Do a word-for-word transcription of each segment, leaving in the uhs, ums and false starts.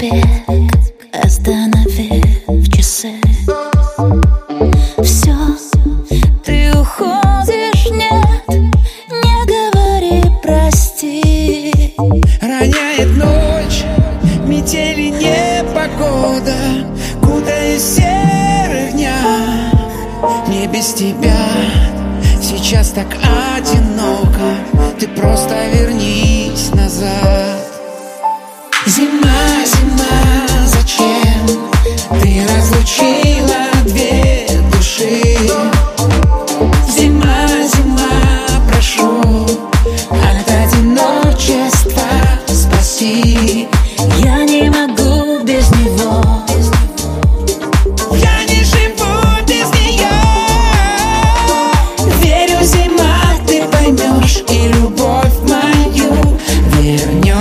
бег, остановив часы. Все, ты уходишь, нет, не говори прости. Роняет ночь, метели непогода, кутаясь в серых днях. Мне без тебя сейчас так одиноко, ты просто вернись назад. Зима, зима, зачем ты разлучила две души? Зима, зима, прошу, от одиночества спаси. Я не могу без него. Я не живу без нее. Верю, зима, ты поймешь и любовь мою вернешь.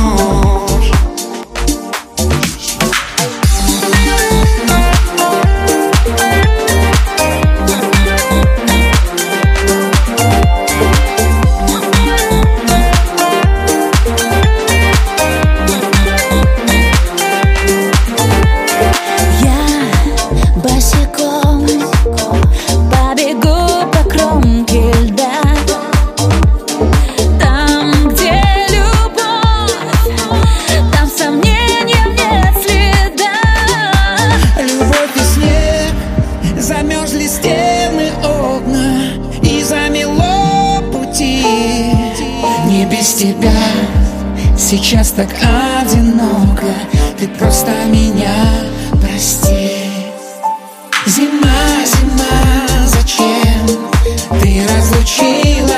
Побегу по кромке льда, там, где любовь, там сомнениям нет следа. Любовь и снег, замерзли стены, окна, и замело пути. Не без тебя сейчас так одиноко, ты просто меня прости. Зима, зима, зачем ты разлучила